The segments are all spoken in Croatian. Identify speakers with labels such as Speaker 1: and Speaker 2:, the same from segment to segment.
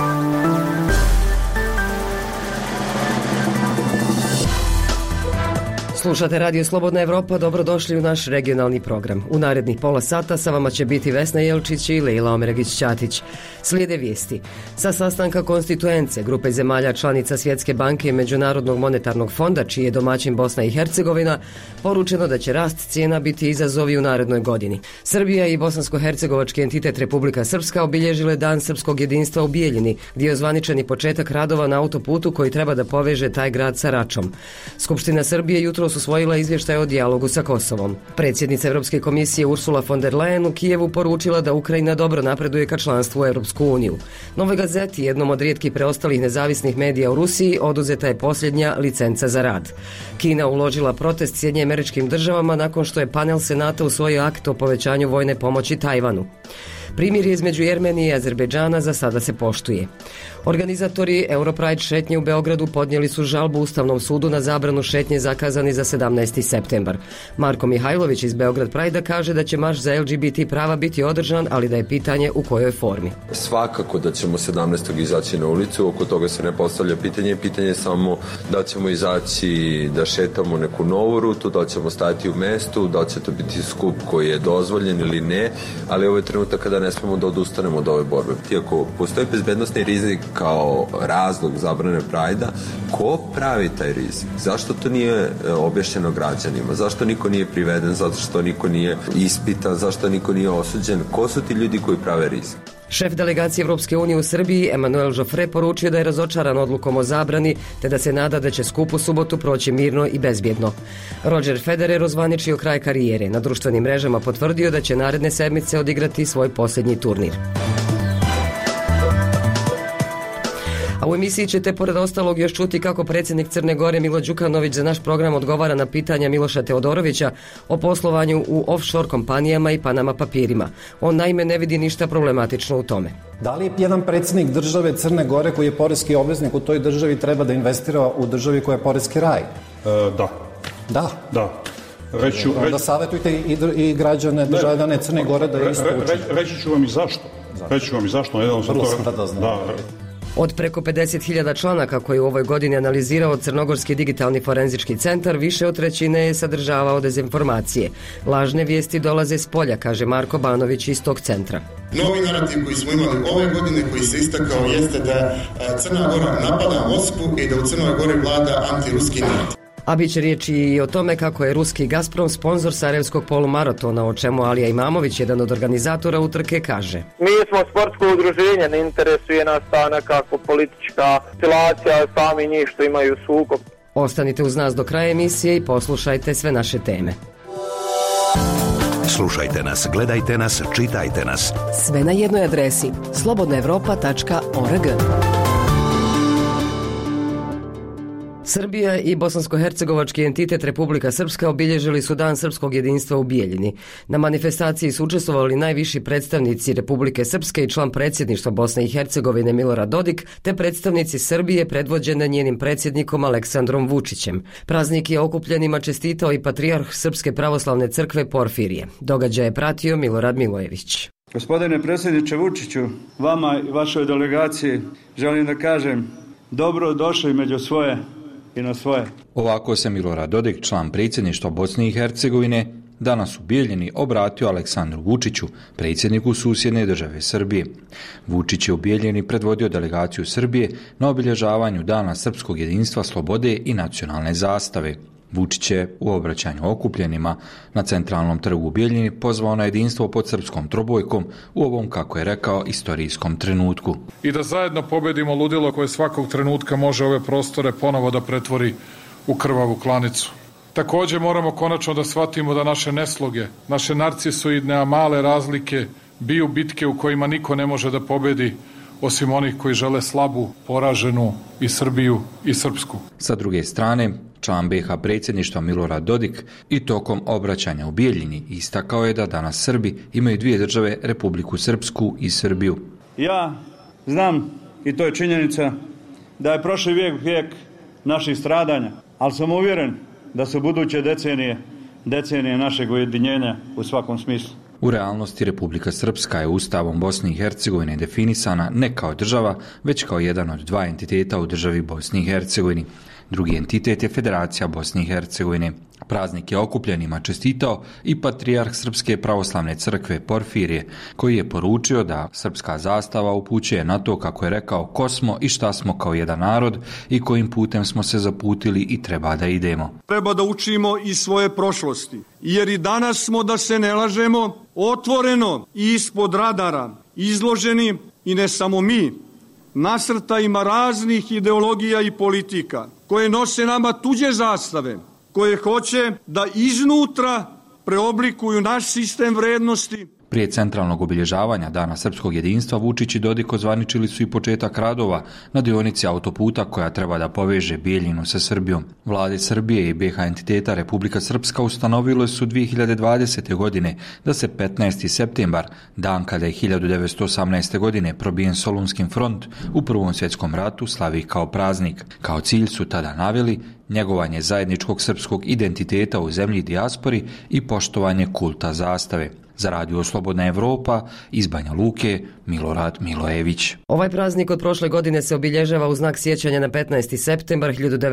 Speaker 1: Slušate Radio Slobodna Evropa, dobrodošli u naš regionalni program. U narednih pola sata sa vama će biti Vesna Jelčić i Lejla Omeregić-Ćatić. Slijede vijesti. Sa sastanka Konstituence, grupe zemalja članica Svjetske banke i Međunarodnog monetarnog fonda, čiji je domaćin Bosna i Hercegovina, poručeno da će rast cijena biti izazovi u narednoj godini. Srbija i bosansko-hercegovački entitet Republika Srpska obilježile Dan srpskog jedinstva u Bijeljini, gdje je ozvaničeni početak radova na autoputu koji treba da poveže taj grad sa Račom. Skupština Srbije jutros usvojila izvještaj o dijalogu sa Kosovom. Predsjednica Europske komisije Ursula von der Leyen u Kijevu poručila da Ukrajina dobro napreduje ka članstvu u Europsku uniju. Novoj Gazeti, jednom od rijetkih preostalih nezavisnih medija u Rusiji, oduzeta je posljednja licenca za rad. Kina uložila protest Sjedinjenim Američkim Državama nakon što je panel Senata usvojio akt o povećanju vojne pomoći Tajvanu. Primirje između Jermenije i Azerbejdžana za sada se poštuje. Organizatori Europride šetnje u Beogradu podnijeli su žalbu Ustavnom sudu na zabranu šetnje zakazani za 17. septembar. Marko Mihajlović iz Beograd Pride kaže da će marš za LGBT prava biti održan, ali da je pitanje u kojoj formi.
Speaker 2: Svakako da ćemo 17. izaći na ulicu, oko toga se ne postavlja pitanje. Pitanje je samo da ćemo izaći da šetamo neku novu rutu, da ćemo stajati u mestu, da će to biti skup koji je dozvoljen ili ne, ali ovo je trenutak kada ne smemo da odustanemo od ove borbe. Iako postoji bezbednosni rizik kao razlog zabrane Prajda, ko pravi taj rizik? Zašto to nije objašnjeno građanima? Zašto niko nije priveden? Zašto niko nije ispitan? Zašto niko nije osuđen? Ko su ti ljudi koji prave rizik?
Speaker 1: Šef delegacije Evropske unije u Srbiji, Emanuel Joffre, poručio da je razočaran odlukom o zabrani, te da se nada da će skup u subotu proći mirno i bezbjedno. Roger Federer ozvaničio kraj karijere. Na društvenim mrežama potvrdio da će naredne sedmice odigrati svoj posljednji turnir. A u emisiji ćete pored ostalog još čuti kako predsjednik Crne Gore Milo Đukanović za naš program odgovara na pitanja Miloša Teodorovića o poslovanju u offshore kompanijama i Panama papirima. On naime ne vidi ništa problematično u tome.
Speaker 3: Da li jedan predsjednik države Crne Gore koji je poreski obveznik u toj državi treba da investira u državi koja je poreski raj? Da. Onda savjetujte i građane državljane Crne Gore da isto učinu.
Speaker 4: Reći ću vam i zašto.
Speaker 3: Vrlo sam da znam.
Speaker 1: Od preko 50.000 članaka koji u ovoj godini analizirao Crnogorski digitalni forenzički centar, više od trećine je sadržavao dezinformacije. Lažne vijesti dolaze s polja, kaže Marko Banović iz tog centra.
Speaker 5: Novi narativ koji smo imali ove godine, koji se istakao, jeste da Crna Gora napada Moskvu i da u Crnoj Gori vlada antiruski narativ.
Speaker 1: A bit će riječi i o tome kako je ruski Gazprom sponsor Sarajevskog polumaratona, o čemu Alija Imamović, jedan od organizatora utrke, kaže.
Speaker 6: Mi smo sportsko udruženje, ne interesuje nas ta nekako politička situacija, sami njih što imaju sukob.
Speaker 1: Ostanite uz nas do kraja emisije i poslušajte sve naše teme.
Speaker 7: Slušajte nas, gledajte nas, čitajte nas.
Speaker 1: Sve na jednoj adresi slobodnaevropa.org. Srbija i bosansko-hercegovački entitet Republika Srpska obilježili su Dan srpskog jedinstva u Bijeljini. Na manifestaciji su učestvovali najviši predstavnici Republike Srpske i član predsjedništva Bosne i Hercegovine Milorad Dodik, te predstavnici Srbije predvođene njenim predsjednikom Aleksandrom Vučićem. Praznik je okupljenima čestitao i patrijarh Srpske pravoslavne crkve Porfirije. Događaj je pratio Milorad Milojević.
Speaker 8: Gospodine predsjedniče Vučiću, vama i vašoj delegaciji želim da kažem dobro došli među svoje i na svoje.
Speaker 9: Ovako se Milorad Dodik, član predsjedništva Bosne i Hercegovine, danas u Bijeljini obratio Aleksandru Vučiću, predsjedniku susjedne države Srbije. Vučić je u Bijeljini predvodio delegaciju Srbije na obilježavanju Dana srpskog jedinstva, slobode i nacionalne zastave. Vučić je u obraćanju okupljenima na centralnom trgu u Bijeljini pozvao na jedinstvo pod srpskom trobojkom u ovom, kako je rekao, istorijskom trenutku.
Speaker 10: I da zajedno pobedimo ludilo koje svakog trenutka može ove prostore ponovo da pretvori u krvavu klanicu. Također moramo konačno da shvatimo da naše nesloge, naše narcisoidne, a male razlike biju bitke u kojima niko ne može da pobedi osim onih koji žele slabu, poraženu i Srbiju i Srpsku.
Speaker 9: Sa druge strane, član BiH predsjedništva Milorad Dodik i tokom obraćanja u Bijeljini istakao je da danas Srbi imaju dvije države, Republiku Srpsku i Srbiju.
Speaker 8: Ja znam, i to je činjenica, da je prošli vijek naših stradanja, ali sam uvjeren da su buduće decenije našeg ujedinjenja u svakom smislu.
Speaker 9: U realnosti Republika Srpska je Ustavom Bosne i Hercegovine definisana ne kao država, već kao jedan od dva entiteta u državi Bosni i Hercegovini. Drugi entitet je Federacija Bosne i Hercegovine. Praznik je okupljenima čestitao i patrijarh Srpske pravoslavne crkve Porfirije, koji je poručio da srpska zastava upućuje na to, kako je rekao, ko smo i šta smo kao jedan narod i kojim putem smo se zaputili i treba da idemo.
Speaker 11: Treba da učimo iz svoje prošlosti, jer i danas smo, da se ne lažemo, otvoreno i ispod radara izloženi, i ne samo mi, nasrtajima raznih ideologija i politika koje nose nama tuđe zastave, koje hoće da iznutra preoblikuju naš sistem vrednosti.
Speaker 9: Prije centralnog obilježavanja Dana srpskog jedinstva Vučić i Dodik ozvaničili su i početak radova na dionici autoputa koja treba da poveže Bijeljinu sa Srbijom. Vlade Srbije i BiH entiteta Republika Srpska ustanovile su 2020. godine da se 15. septembar, dan kada je 1918. godine probijen Solunskim front u Prvom svjetskom ratu, slavi kao praznik. Kao cilj su tada naveli njegovanje zajedničkog srpskog identiteta u zemlji i dijaspori i poštovanje kulta zastave. Za Radio Slobodna Evropa, iz Banja Luke, Milorad Milojević.
Speaker 1: Ovaj praznik od prošle godine se obilježava u znak sjećanja na 15. septembar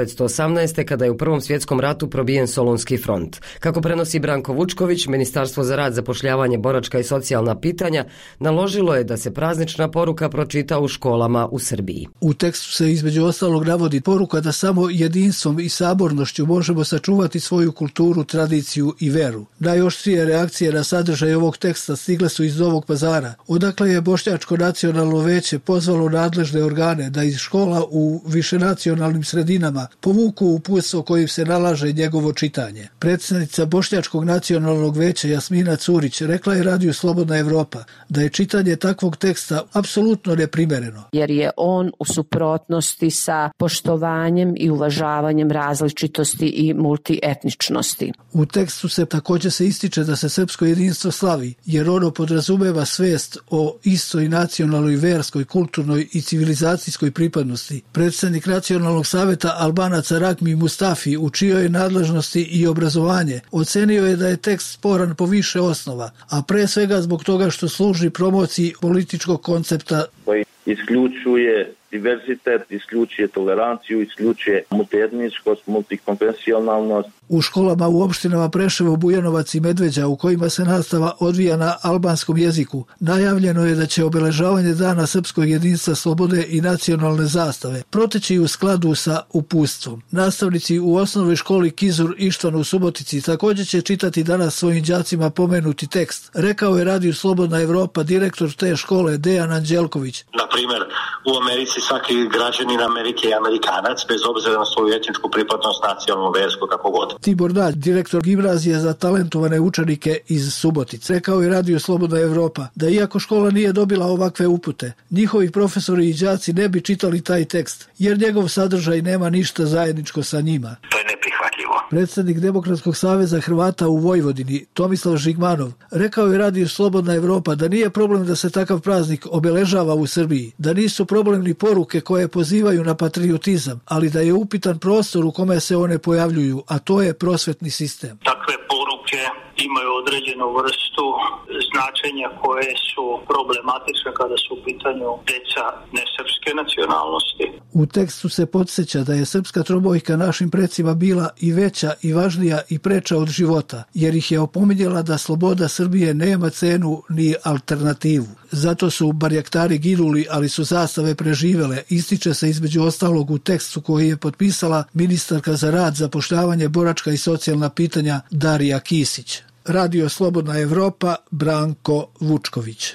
Speaker 1: 1918. kada je u Prvom svjetskom ratu probijen Solunski front. Kako prenosi Branko Vučković, Ministarstvo za rad, zapošljavanje, boračka i socijalna pitanja naložilo je da se praznična poruka pročita u školama u Srbiji.
Speaker 12: U tekstu se između ostalog navodi poruka da samo jedinstvom i sabornošću možemo sačuvati svoju kulturu, tradiciju i veru. Najoštrije reakcije na sadržaj ovog teksta stigle su iz Novog Pazara, odakle je Bošnjačko nacionalno veće pozvalo nadležne organe da iz škola u višenacionalnim sredinama povuku uputstvo kojim se nalaže njegovo čitanje. Predsjednica Bošnjačkog nacionalnog veća Jasmina Curić rekla je Radiju Slobodna Evropa da je čitanje takvog teksta apsolutno neprimereno.
Speaker 13: Jer je on u suprotnosti sa poštovanjem i uvažavanjem različitosti i multietničnosti.
Speaker 12: U tekstu se također se ističe da se srpsko jedinstvo slavi, jer ono podrazumeva svijest o istoj nacionalnoj, verskoj, kulturnoj i civilizacijskoj pripadnosti. Predsjednik Nacionalnog savjeta Albanaca Rakmi Mustafi, u čijoj je nadležnosti i obrazovanje, ocenio je da je tekst sporan po više osnova, a pre svega zbog toga što služi promociji političkog koncepta
Speaker 14: koji isključuje diverzitet, isključuje toleranciju, isključuje multietničkost, multikonfesionalnost.
Speaker 12: U školama u opštinama Preševo, Bujanovac i Medveđa, u kojima se nastava odvija na albanskom jeziku, najavljeno je da će obeležavanje Dana srpskog jedinstva, slobode i nacionalne zastave proteći u skladu sa uputstvom. Nastavnici u osnovnoj školi Kizur Ištvanu u Subotici također će čitati danas svojim đacima pomenuti tekst. Rekao je Radiju Slobodna Evropa direktor te škole Dejan Anđelković.
Speaker 15: Na primjer, u Americi svaki građanin Amerike je Amerikanac, bez obzira na svoju etničku pripadnost, nacionalnu, versku, kako god.
Speaker 12: Tibor Dalj, direktor gimnazije za talentovane učenike iz Subotice, rekao je Radio Slobodna Evropa da iako škola nije dobila ovakve upute, njihovi profesori i đaci ne bi čitali taj tekst, jer njegov sadržaj nema ništa zajedničko sa njima.
Speaker 15: To je neprihvatljivo.
Speaker 12: Predsjednik Demokratskog saveza Hrvata u Vojvodini, Tomislav Žigmanov, rekao je Radio Slobodna Evropa da nije problem da se takav praznik obeležava u Srbiji, da nisu problem ni poruke koje pozivaju na patriotizam, ali da je upitan prostor u kome se one pojavljuju, a to je prosvetni sistem.
Speaker 15: Takve poruke imaju određenu vrstu značenja koje su problematične kada su u pitanju deca nesrpske nacionalnosti.
Speaker 12: U tekstu se podsjeća da je srpska trobojka našim precima bila i veća i važnija i preča od života, jer ih je opominjala da sloboda Srbije nema cenu ni alternativu. Zato su barjaktari ginuli, ali su zastave preživele, ističe se između ostalog u tekstu koji je potpisala ministarka za rad, zapošljavanje, boračka i socijalna pitanja Darija Kisić. Radio Slobodna Evropa, Branko Vučković.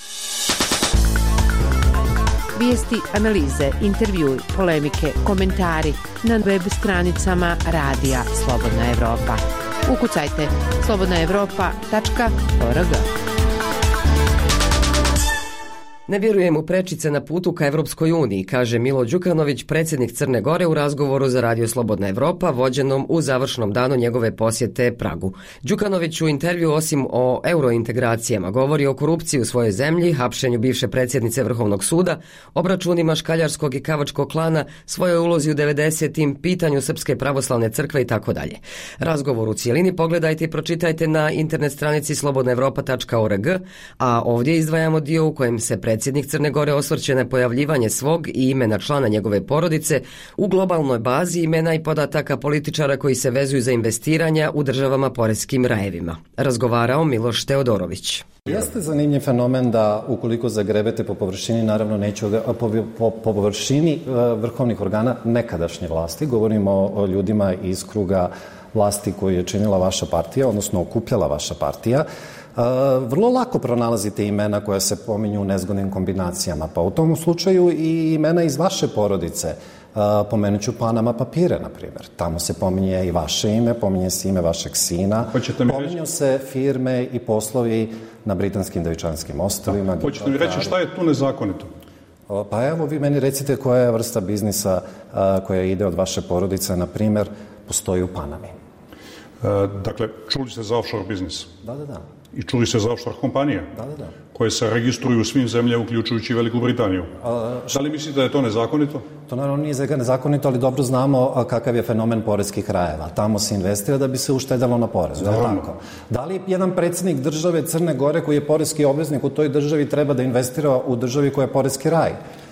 Speaker 16: Vijesti, analize, intervjui, polemike, komentari na web stranicama Radija Slobodna Evropa. Ukucajte slobodnaevropa.org.
Speaker 1: Ne vjerujem u prečice na putu ka Evropskoj uniji, kaže Milo Đukanović, predsjednik Crne Gore u razgovoru za Radio Slobodna Evropa, vođenom u završnom danu njegove posjete Pragu. Đukanović u intervju osim o eurointegracijama govori o korupciji u svojoj zemlji, hapšenju bivše predsjednice Vrhovnog suda, obračunima škaljarskog i kavačkog klana, svojoj ulozi u 90-im, pitanju Srpske pravoslavne crkve i tako dalje. Razgovor u cijelini pogledajte i pročitajte na internet stranici slobodnaevropa.org, a ovdje izdvajamo dio u kojem se predsjednik Crne Gore osvrće na pojavljivanje svog i imena člana njegove porodice u globalnoj bazi imena i podataka političara koji se vezuju za investiranja u državama poreskim rajevima. Razgovarao Miloš Teodorović.
Speaker 3: Jeste zanimljiv fenomen da ukoliko zagrebete po površini, naravno neću po površini vrhovnih organa nekadašnje vlasti, govorimo o ljudima iz kruga vlasti koju je činila vaša partija, odnosno okupljala vaša partija, vrlo lako pronalazite imena koja se pominju u nezgodnim kombinacijama. Pa u tom slučaju i imena iz vaše porodice. Pomenut ću Panama papire, na primjer. Tamo se pominje i vaše ime, pominje se ime vašeg sina, pominju se firme i poslovi na Britanskim Devičanskim ostrvima.
Speaker 4: Hoćete mi reći šta je tu nezakonito?
Speaker 3: Pa evo, vi meni recite koja je vrsta biznisa koja ide od vaše porodice, na primjer, postoji u Panami.
Speaker 4: Dakle, čuli ste za offshore biznis?
Speaker 3: Da.
Speaker 4: I čuli ste za offshore kompanije?
Speaker 3: Da.
Speaker 4: Koje se registruju u svim zemljama, uključujući Veliku Britaniju. Da li mislite da je to nezakonito?
Speaker 3: To naravno nije nezakonito, ali dobro znamo kakav je fenomen poreskih rajeva. Tamo se investira da bi se uštedalo na porezu. Da li jedan predsjednik države Crne Gore koji je poreski obveznik u toj državi treba da investira u državi koja je poreski raj?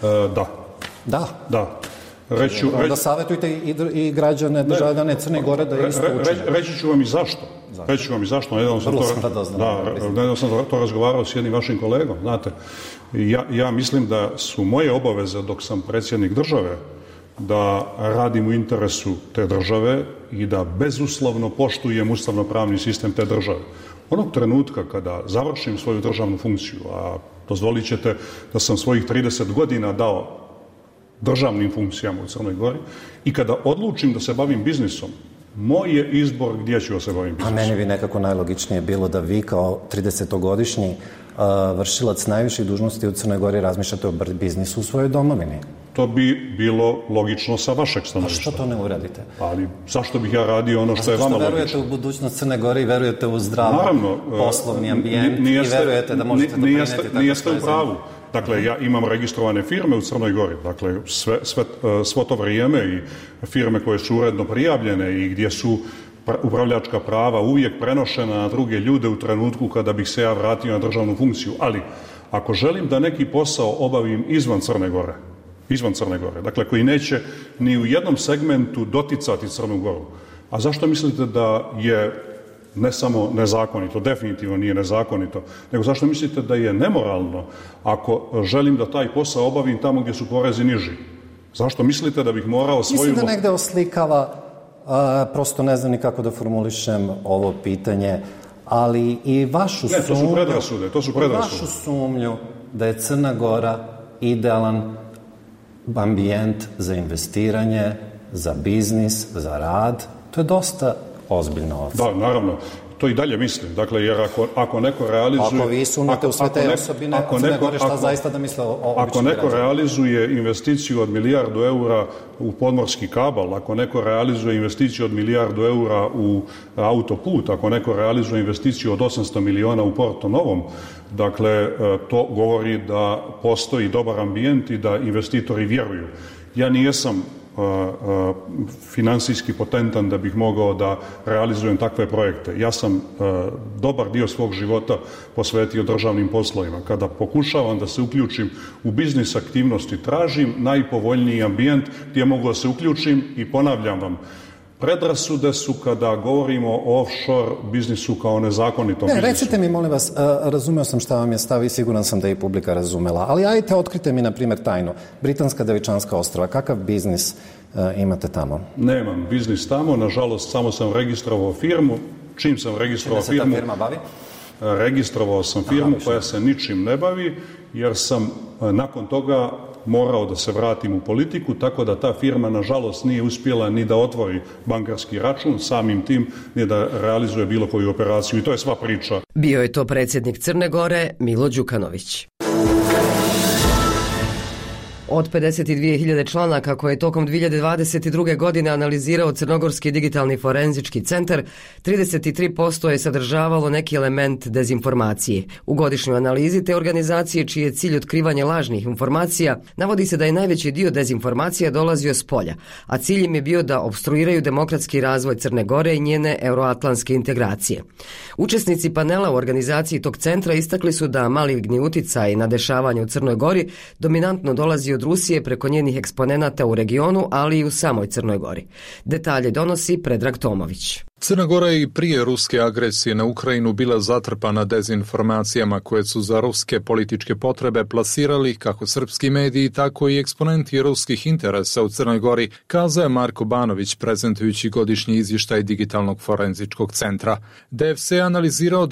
Speaker 3: Da. Onda savjetujte i građane državljane Crne Gore da isto učine.
Speaker 4: Reći ću vam i zašto. Nedavno sam to razgovarao s jednim vašim kolegom. Znate, ja mislim da su moje obaveze dok sam predsjednik države da radim u interesu te države i da bezuslovno poštujem ustavno-pravni sistem te države. Onog trenutka kada završim svoju državnu funkciju, a dozvolit ćete da sam svojih 30 godina dao državnim funkcijama u Crnoj Gori i kada odlučim da se bavim biznisom, moj je izbor gdje ću da se bavim biznisom.
Speaker 3: A meni bi nekako najlogičnije bilo da vi kao 30-godišnji vršilac najviših dužnosti u Crnoj Gori razmišljate o biznisu u svojoj domovini.
Speaker 4: To bi bilo logično sa vašeg stanovišta.
Speaker 3: A što to ne uradite?
Speaker 4: Ali zašto bih ja radio ono što je vama logično?
Speaker 3: Verujete u budućnost Crne Gore i verujete u zdrav poslovni ambijent i verujete da možete doprineti tako.
Speaker 4: Nijeste u pravu. Dakle, ja imam registrovane firme u Crnoj Gori. Dakle, svo to vrijeme i firme koje su uredno prijavljene i gdje su upravljačka prava uvijek prenošena na druge ljude u trenutku kada bih se ja vratio na državnu funkciju. Ali, ako želim da neki posao obavim izvan Crne Gore, dakle, koji neće ni u jednom segmentu doticati Crnu Goru, a zašto mislite da je ne samo nezakonito, definitivno nije nezakonito, nego zašto mislite da je nemoralno ako želim da taj posao obavim tamo gdje su porezi niži? Zašto mislite da bih morao svoju...
Speaker 3: Mislim da negde oslikava, prosto ne znam ni kako da formulišem ovo pitanje, ali i vašu sumnju...
Speaker 4: to su predrasude.
Speaker 3: Vašu sumnju da je Crna Gora idealan ambijent za investiranje, za biznis, za rad, to je dosta ozbiljno ovdje.
Speaker 4: Da, naravno. To i dalje mislim. Dakle, jer ako neko realizuje...
Speaker 3: Ako vi sumnjate u sve te osobine Crne Gore, šta zaista da misle o običnim
Speaker 4: Ako neko realizuje investiciju od milijardu eura u podmorski kabal, ako neko realizuje investiciju od milijardu eura u autoput, ako neko realizuje investiciju od 800 miliona u Porto Novom, dakle, to govori da postoji dobar ambijent i da investitori vjeruju. Ja nijesam finansijski potentan da bih mogao da realizujem takve projekte. Ja sam dobar dio svog života posvetio državnim poslovima. Kada pokušavam da se uključim u biznis aktivnosti, tražim najpovoljniji ambijent gdje mogu da se uključim i ponavljam vam, predrasude su kada govorimo o offshore biznisu kao nezakonitom biznisu.
Speaker 3: Recite mi, molim vas, razumeo sam šta vam je stav i siguran sam da je i publika razumela, ali ajte, otkrite mi, na primjer, tajnu. Britanska Devičanska ostrva, kakav biznis imate tamo?
Speaker 4: Nemam biznis tamo, nažalost, samo sam registrovao firmu. Čim sam registrovao firmu...
Speaker 3: Čime se ta firma bavi?
Speaker 4: Registrovao sam firmu koja se ničim ne bavi, jer sam nakon toga morao da se vratim u politiku, tako da ta firma, nažalost, nije uspjela ni da otvori bankarski račun, samim tim ni da realizuje bilo koju operaciju. I to je sva priča.
Speaker 1: Bio je to predsjednik Crne Gore, Milo Đukanović. Od 52.000 članaka koje je tokom 2022. godine analizirao Crnogorski digitalni forenzički centar, 33% je sadržavalo neki element dezinformacije. U godišnjoj analizi te organizacije, čiji je cilj otkrivanje lažnih informacija, navodi se da je najveći dio dezinformacija dolazio s polja, a cilj im je bio da opstruiraju demokratski razvoj Crne Gore i njene euroatlantske integracije. Učesnici panela u organizaciji tog centra istakli su da maligni uticaj na dešavanje u Crnoj Gori dominantno dolazi od Rusije preko njenih eksponenata u regionu, ali i u samoj Crnoj Gori. Detalje donosi Predrag Tomović.
Speaker 17: Crna Gora je i prije ruske agresije na Ukrajinu bila zatrpana dezinformacijama koje su za ruske političke potrebe plasirali kako srpski mediji, tako i eksponenti ruskih interesa u Crnoj Gori, kazao je Marko Banović prezentujući godišnji izvještaj Digitalnog forenzičkog centra. DFC je analizirao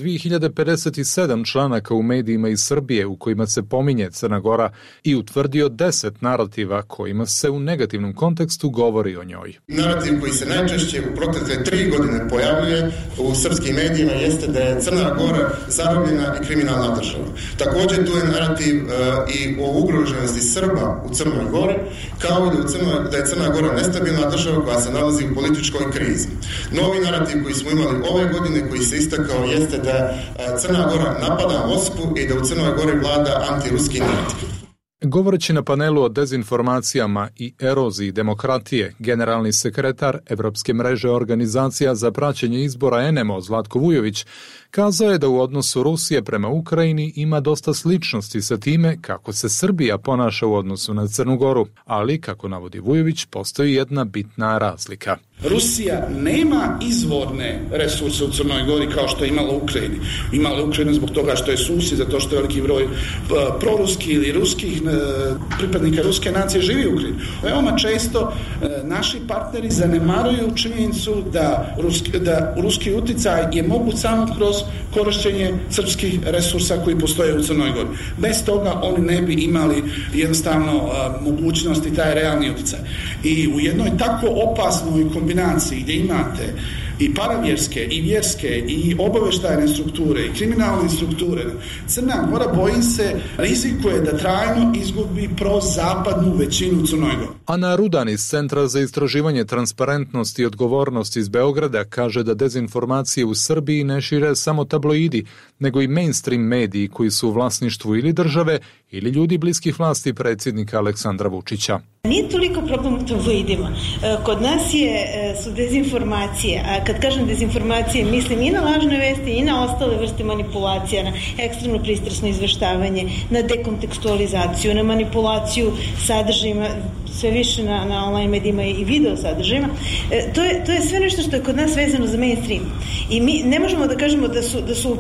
Speaker 17: 2057 članaka u medijima iz Srbije u kojima se pominje Crna Gora i utvrdio 10 narativa kojima se u negativnom kontekstu govori o njoj.
Speaker 5: Narativ koji se najčešće u protekle 3 godine pojavljuje u srpskim medijima jeste da je Crna Gora zarobljena i kriminalna država. Također tu je narativ i o ugroženosti Srba u Crnoj Gori, kao i da je Crna Gora nestabilna država koja se nalazi u političkoj krizi. Novi narativ koji smo imali ove godine, koji se istakao, jeste da Crna Gora napada Moskvu i da u Crnoj Gori vlada antiruski narativ.
Speaker 17: Govoreći na panelu o dezinformacijama i eroziji demokratije, generalni sekretar Evropske mreže organizacija za praćenje izbora ENEMO Zlatko Vujović kazao je da u odnosu Rusije prema Ukrajini ima dosta sličnosti sa time kako se Srbija ponaša u odnosu na Crnu Goru, ali, kako navodi Vujović, postoji jedna bitna razlika.
Speaker 18: Rusija nema izvorne resurse u Crnoj Gori kao što je imala u Ukrajini. Imala je Ukrajinu zbog toga što je susjed, zato što je veliki broj proruskih ili ruskih pripadnika ruske nacije živi u Ukrajini. Veoma često naši partneri zanemaruju činjenicu da ruski uticaj je moguć samo kroz korišćenje srpskih resursa koji postoje u Crnoj Gori. Bez toga oni ne bi imali jednostavno mogućnosti taj realni uticaj. I u jednoj tako opasnoj kombinaciji gdje imate i paravjerske, i vjerske, i obavještajne strukture, i kriminalne strukture, Crna Gora, bojim se, rizikuje da trajno izgubi prozapadnu većinu Crnoj Gori.
Speaker 17: Ana Rudan iz Centra za istraživanje transparentnosti i odgovornosti iz Beograda kaže da dezinformacije u Srbiji ne šire samo tabloidi, nego i mainstream mediji koji su u vlasništvu ili države ili ljudi bliskih vlasti predsjednika Aleksandra Vučića.
Speaker 19: Nije toliko problem u tabloidima. Kod nas su dezinformacije, a kad kažem dezinformacije mislim i na lažne vesti i na ostale vrste manipulacija, na ekstremno pristrasno izveštavanje, na dekontekstualizaciju, na manipulaciju sadržajima, sve više na online medijima i video sadržajima. To je sve nešto što je kod nas vezano za mainstream. I mi ne možemo da kažemo da su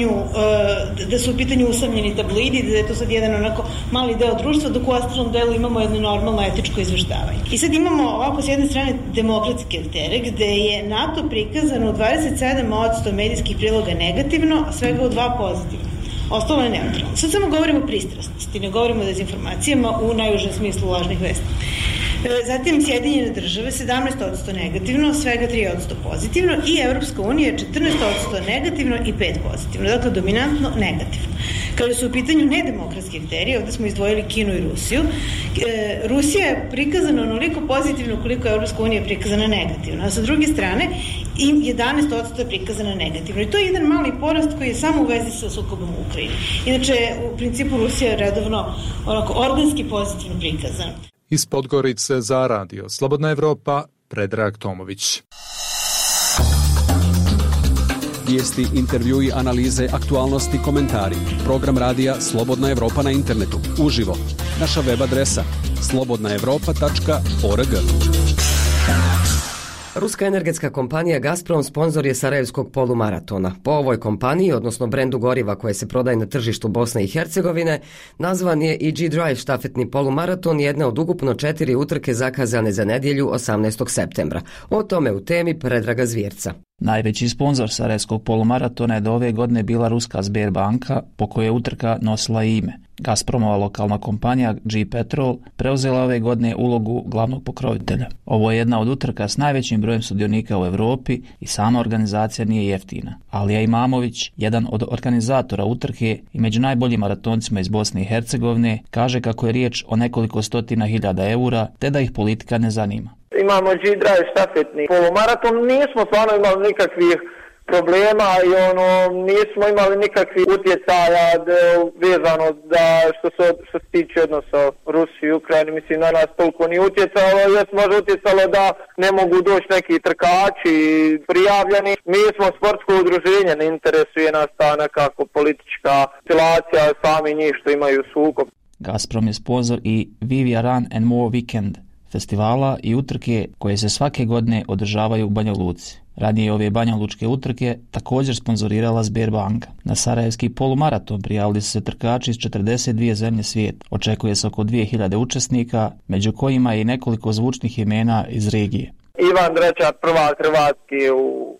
Speaker 19: u pitanju usamljeni tabloidi, da je to sad jedan onako mali deo društva, dok u ostalom delu imamo jedno normalno etičko izveštavanje. I sad imamo ovako s jedne strane demokratske aktere, gde je NATO prikazano u 27% medijskih priloga negativno, a svega u 2 pozitivno. Ostalo je neutralno. Sad samo govorimo o pristrasnosti, ne govorimo o dezinformacijama u najužem smislu lažnih vesti. Zatim Sjedinjene države 17% negativno, svega 3% pozitivno i Evropska unija 14% negativno i 5% pozitivno. Dakle, dominantno negativno. Kada su u pitanju nedemokratski akteri, ovdje smo izdvojili Kinu i Rusiju, Rusija je prikazana onoliko pozitivno koliko je Evropska unija prikazana negativno, a sa druge strane 11% je prikazana negativno. I to je jedan mali porast koji je samo u vezi sa sukobom u Ukrajini. Inače, u principu Rusija je redovno organski pozitivno prikazana.
Speaker 17: Iz Podgorice za radio Slobodna Evropa, Predrag Tomović.
Speaker 20: Vijesti, intervjui, analize, aktualnosti, komentari. Program radija Slobodna Evropa na internetu. Uživo. Naša web adresa slobodnaevropa.org.
Speaker 1: Ruska energetska kompanija Gazprom sponzor je Sarajevskog polumaratona. Po ovoj kompaniji, odnosno brendu goriva koje se prodaje na tržištu Bosne i Hercegovine, nazvan je i G-Drive štafetni polumaraton, jedna od ukupno 4 utrke zakazane za nedjelju 18. septembra. O tome u temi Predraga Zvjerca.
Speaker 21: Najveći sponzor sarajevskog polumaratona je do ove godine bila ruska Sberbanka, po kojoj je utrka nosila ime. Gazpromova lokalna kompanija G-Petrol preuzela ove godine ulogu glavnog pokrovitelja. Ovo je jedna od utrka s najvećim brojem sudionika u Europi i sama organizacija nije jeftina. Alija Imamović, jedan od organizatora utrke i među najboljim maratoncima iz Bosne i Hercegovine, kaže kako je riječ o nekoliko stotina hiljada eura, te da ih politika ne zanima.
Speaker 6: Imamo G-Drive štafetni polumaraton, nismo stvarno imali nikakvih problema i nismo imali nikakvih utjecaja vezano da što se tiče odnosa Rusije i Ukrajine, mislim na nas toliko nije utjecalo, jer može utjecalo da ne mogu doći neki trkači prijavljeni. Mi smo sportsko udruženje, ne interesuje nas ta nekako politička situacija, sami njih što imaju sukob.
Speaker 21: Gazprom je sponzor i Vivia Run and More Weekend, festivala i utrke koje se svake godine održavaju u Banja Luci. Ranije ove banjalučke utrke također sponzorirala Sberbanka. Na sarajevski polumaraton prijavili su se trkači iz 42 zemlje svijeta. Očekuje se oko 2000 učesnika, među kojima je i nekoliko zvučnih imena iz regije.
Speaker 6: Ivan Drečar, prvak Hrvatske u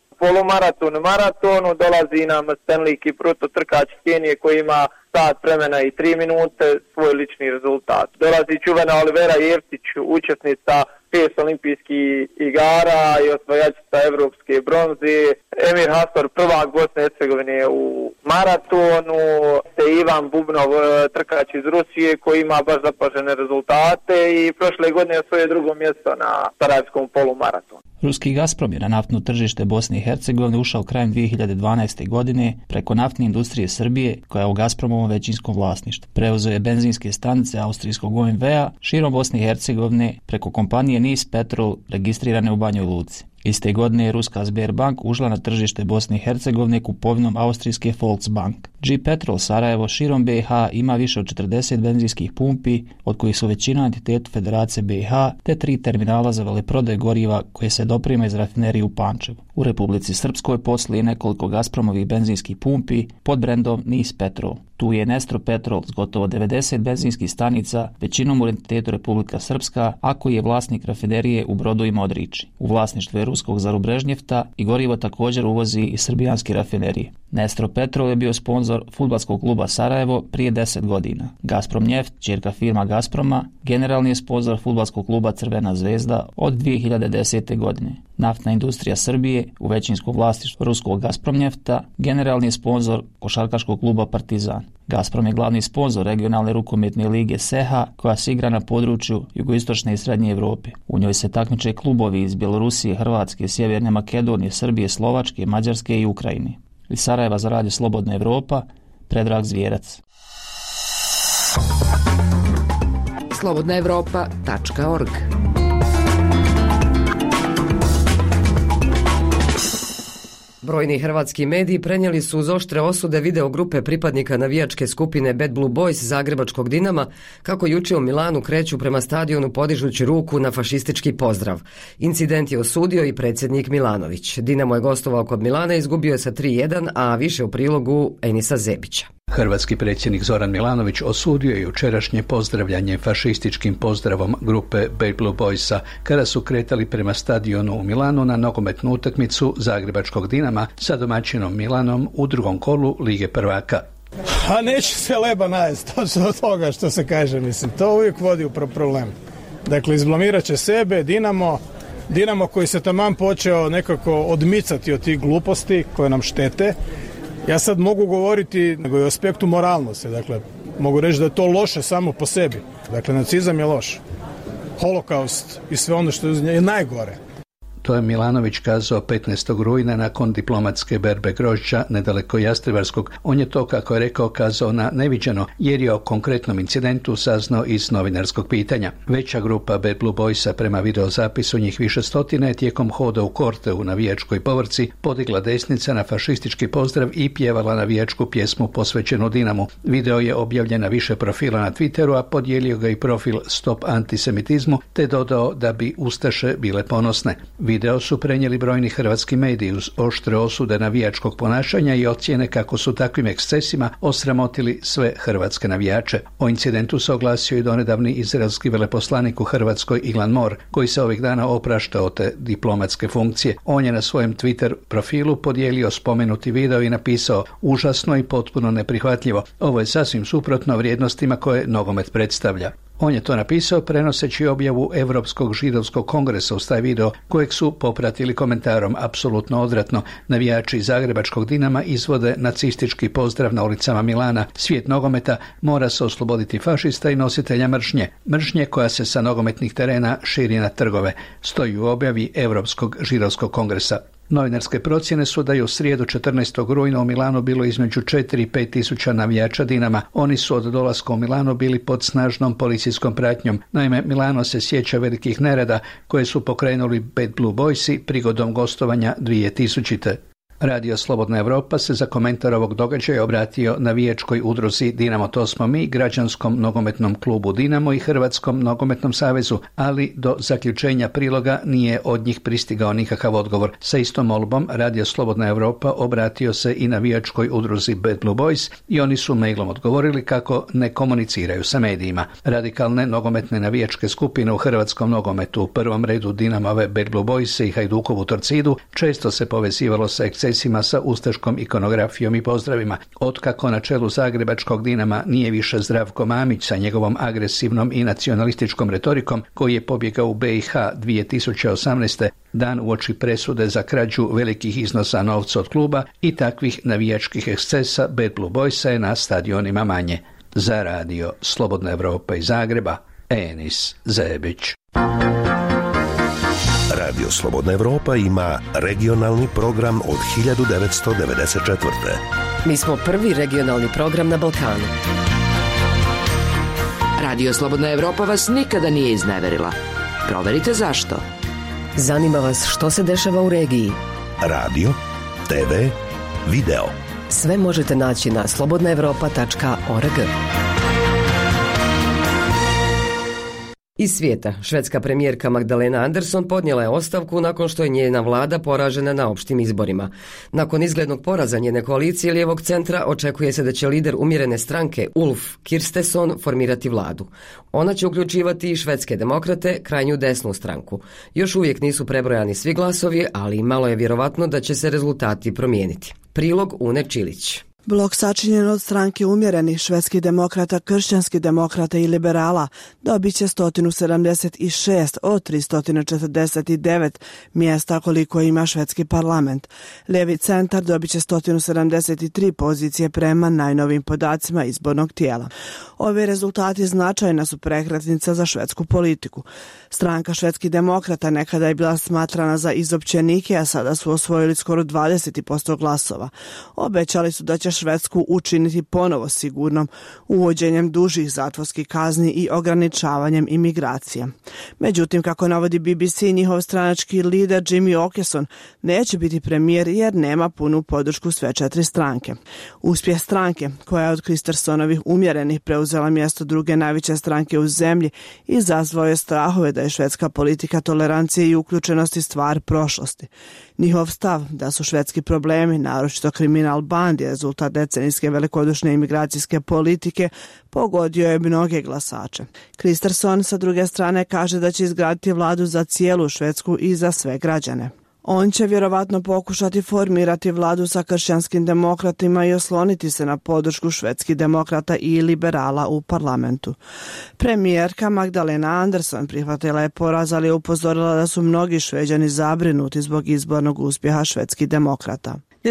Speaker 6: maratonu, dolazi nam Stanley Kipruto, trkač Kenije koji ima sat vremena i 3 minute, svoj lični rezultat. Dolazi čuvena Olivera Jevtić, učesnica 5 olimpijskih igara i osvajačica evropske bronze. Emir Hastor, prvak Bosne i Hercegovine u maratonu, te Ivan Bubnov, trkač iz Rusije koji ima baš zapažene rezultate i prošle godine osvojio drugo mjesto na sarajevskom polumaratonu.
Speaker 21: Ruski Gazprom je na naftno tržište Bosne i Hercegovine ušao krajem 2012. godine preko naftne industrije Srbije, koja je u Gazpromovom većinskom vlasništvu. Preuzeo je benzinske stanice austrijskog OMV-a širom Bosne i Hercegovine preko kompanije NIS Petrol registrirane u Banjoj Luci. Iste godine je ruska Sberbank ušla na tržište Bosne i Hercegovine kupovinom austrijske Volksbank. G-Petrol Sarajevo širom BiH ima više od 40 benzinskih pumpi, od kojih su većina entitetu Federacije BiH, te 3 terminala za veleprodaju goriva koje se doprima iz rafinerije u Pančevu. U Republici Srpskoj posluje nekoliko Gazpromovih benzinskih pumpi pod brendom NIS Petrol. Tu je Nestro Petrol s gotovo 90 benzinskih stanica, većinom u entitetu Republika Srpska, a koji je vlasnik rafinerije u Brodu i Modriči. U vlasništvu je ruskog Zarubrežnjefta i gorivo također uvozi iz srbijanske rafinerije. Nestro Petrol je bio sponzor fudbalskog kluba Sarajevo prije 10 godina. Gazprom Njeft, ćerka firma Gazproma, generalni je sponzor fudbalskog kluba Crvena zvezda od 2010. godine. Naftna industrija Srbije u većinskom vlasništvu ruskog Gazprom Njefta, generalni je sponzor košarkaškog kluba Partizan. Gazprom je glavni sponzor regionalne rukometne lige SEHA koja se igra na području jugoistočne i srednje Europe. U njoj se takmiče klubovi iz Bjelorusije, Hrvatske, Sjeverne Makedonije, Srbije, Slovačke, Mađarske i Ukrajine. Iz Sarajeva za Radio Slobodna Evropa, Predrag Zvijerac.
Speaker 16: slobodnaevropa.org.
Speaker 1: Brojni hrvatski mediji prenijeli su uz oštre osude video grupe pripadnika navijačke skupine Bad Blue Boys zagrebačkog Dinama kako juče u Milanu kreću prema stadionu podižući ruku na fašistički pozdrav. Incident je osudio i predsjednik Milanović. Dinamo je gostovao kod Milana i izgubio je sa 3:1, a više u prilogu Enisa Zebića.
Speaker 22: Hrvatski predsjednik Zoran Milanović osudio je jučerašnje pozdravljanje fašističkim pozdravom grupe Bad Blue Boysa kada su kretali prema stadionu u Milanu na nogometnu utakmicu zagrebačkog Dinama sa domaćinom Milanom u drugom kolu Lige prvaka.
Speaker 23: A neće se leba najest, to od toga što se kaže, mislim, to uvijek vodi u problem. Dakle, izblamirat će sebe, Dinamo koji se taman počeo nekako odmicati od tih gluposti koje nam štete. Ja sad mogu govoriti nego i o aspektu moralnosti, dakle, mogu reći da je to loše samo po sebi. Dakle, nacizam je loš. Holokaust i sve ono što je najgore.
Speaker 22: To je Milanović kazao 15. rujna nakon diplomatske berbe grožđa nedaleko Jastrebarskog. On je to, kako je rekao, kazao na neviđeno, jer je o konkretnom incidentu saznao iz novinarskog pitanja. Veća grupa Bad Blue Boysa prema videozapisu njih više stotine tijekom hoda u korte u navijačkoj povrci podigla desnica na fašistički pozdrav i pjevala navijačku pjesmu posvećenu Dinamu. Video je objavljen na više profila na Twitteru, a podijelio ga i profil Stop antisemitizmu, te dodao da bi ustaše bile ponosne. Video su prenijeli brojni hrvatski mediji uz oštre osude navijačkog ponašanja i ocjene kako su takvim ekscesima osramotili sve hrvatske navijače. O incidentu se oglasio i donedavni izraelski veleposlanik u Hrvatskoj Ilan Mor, koji se ovih dana oprašta od te diplomatske funkcije. On je na svojem Twitter profilu podijelio spomenuti video i napisao: užasno i potpuno neprihvatljivo. Ovo je sasvim suprotno vrijednostima koje nogomet predstavlja. On je to napisao prenoseći objavu Europskog židovskog kongresa uz taj video, kojeg su popratili komentarom: apsolutno odvratno, navijači zagrebačkog Dinama izvode nacistički pozdrav na ulicama Milana, svijet nogometa mora se osloboditi fašista i nositelja mržnje koja se sa nogometnih terena širi na trgove, stoji u objavi Europskog židovskog kongresa. Novinarske procjene su da je u srijedu 14. rujna u Milanu bilo između 4 i 5 tisuća navijača Dinama. Oni su od dolaska u Milano bili pod snažnom policijskom pratnjom. Naime, Milano se sjeća velikih nereda koje su pokrenuli Bad Blue Boysi prigodom gostovanja 2000. Radio Slobodna Evropa se za komentar ovog događaja obratio navijačkoj udruzi Dinamo to smo mi, građanskom nogometnom klubu Dinamo i Hrvatskom nogometnom savezu, ali do zaključenja priloga nije od njih pristigao nikakav odgovor. Sa istom molbom Radio Slobodna Evropa obratio se i navijačkoj udruzi Bad Blue Boys i oni su mailom odgovorili kako ne komuniciraju sa medijima. Radikalne nogometne navijačke skupine u hrvatskom nogometu, u prvom redu Dinamove Bad Blue Boys i Hajdukovu Torcidu, često se povezivalo sa ekscesima sa ustaškom ikonografijom i pozdravima. Otkako na čelu zagrebačkog Dinama nije više Zdravko Mamić sa njegovom agresivnom i nacionalističkom retorikom, koji je pobjegao u BiH 2018. dan uoči presude za krađu velikih iznosa novca od kluba, i takvih navijačkih ekscesa Bad Blue Boysa je na stadionima manje. Za Radio Slobodna Evropa iz Zagreba, Enis Zebić.
Speaker 2: Radio Slobodna Evropa ima regionalni program od 1994.
Speaker 1: Mi smo prvi regionalni program na Balkanu.
Speaker 7: Radio Slobodna Evropa vas nikada nije izneverila. Proverite zašto.
Speaker 1: Zanima vas što se dešava u regiji.
Speaker 2: Radio, TV, video.
Speaker 1: Sve možete naći na slobodnaevropa.org. Iz svijeta, švedska premijerka Magdalena Andersson podnijela je ostavku nakon što je njena vlada poražena na opštim izborima. Nakon izglednog poraza njene koalicije lijevog centra očekuje se da će lider umjerene stranke Ulf Kristersson formirati vladu. Ona će uključivati i švedske demokrate, krajnju desnu stranku. Još uvijek nisu prebrojani svi glasovi, ali malo je vjerovatno da će se rezultati promijeniti. Prilog Une Čilić.
Speaker 10: Blok sačinjen od stranke umjerenih švedskih demokrata, kršćanskih demokrata i liberala dobit će 176 od 349 mjesta koliko ima švedski parlament. Lijevi centar dobit će 173 pozicije prema najnovim podacima izbornog tijela. Ovi rezultati značajna su prekretnica za švedsku politiku. Stranka švedskih demokrata nekada je bila smatrana za izopćenike, a sada su osvojili skoro 20% glasova. Obećali su da će Švedsku učiniti ponovo sigurnom uvođenjem dužih zatvorskih kazni i ograničavanjem imigracija. Međutim, kako navodi BBC, njihov stranački lider Jimmy Åkesson neće biti premijer jer nema punu podršku sve 4 stranke. Uspjeh stranke, koja je od Kristerssonovih umjerenih preuzela mjesto druge najveće stranke u zemlji, izazvao je strahove da je švedska politika tolerancije i uključenosti stvar prošlosti. Njihov stav da su švedski problemi, naročito kriminal bandi, rezultat decenijske velikodušne imigracijske politike, pogodio je mnoge glasače. Kristersson sa druge strane kaže da će izgraditi vladu za cijelu Švedsku i za sve građane. On će vjerovatno pokušati formirati vladu sa kršćanskim demokratima i osloniti se na podršku švedskih demokrata i liberala u parlamentu. Premijerka Magdalena Andersson prihvatila je poraz, ali je upozorila da su mnogi Šveđani zabrinuti zbog izbornog uspjeha švedskih demokrata.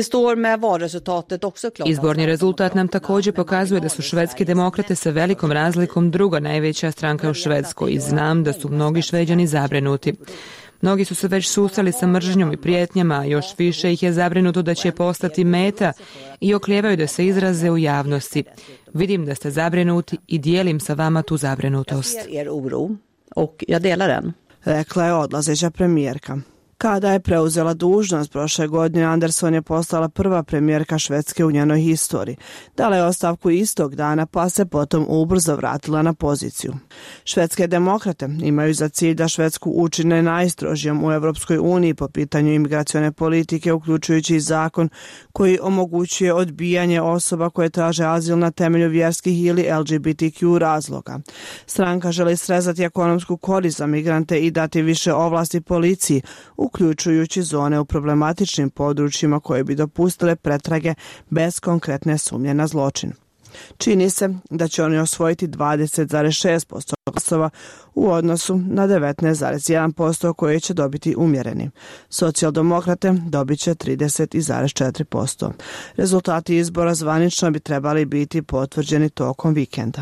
Speaker 24: Izborni rezultat nam također pokazuje da su švedski demokrate sa velikom razlikom druga najveća stranka u Švedskoj i znam da su mnogi Šveđani zabrinuti. Mnogi su se već susreli sa mržnjom i prijetnjama, a još više ih je zabrinuto da će postati meta i oklijevaju da se izraze u javnosti. Vidim da ste zabrinuti i dijelim sa vama tu zabrinutost.
Speaker 10: Rekla je odlazeća premijerka. Kada je preuzela dužnost prošle godine, Andersson je postala prva premijerka Švedske u njenoj historiji. Dala je ostavku istog dana, pa se potom ubrzo vratila na poziciju. Švedske demokrate imaju za cilj da Švedsku učine najstrožijom u Europskoj uniji po pitanju imigracione politike, uključujući i zakon koji omogućuje odbijanje osoba koje traže azil na temelju vjerskih ili LGBTQ razloga. Stranka želi srezati ekonomsku korist za migrante i dati više ovlasti policiji, uključujući zone u problematičnim područjima koje bi dopustile pretrage bez konkretne sumnje na zločin. Čini se da će oni osvojiti 20,6% glasova u odnosu na 19,1% koje će dobiti umjereni. Socijaldemokrate dobit će 30,4%. Rezultati izbora zvanično bi trebali biti potvrđeni tokom vikenda.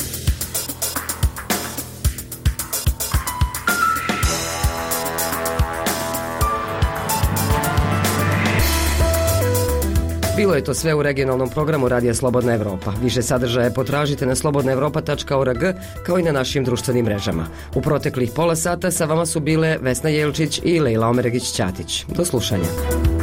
Speaker 1: Bilo je to sve u regionalnom programu Radija Slobodna Evropa. Više sadržaje potražite na slobodnaevropa.org kao i na našim društvenim mrežama. U proteklih pola sata sa vama su bile Vesna Jelčić i Lejla Omeregić-Ćatić. Do slušanja.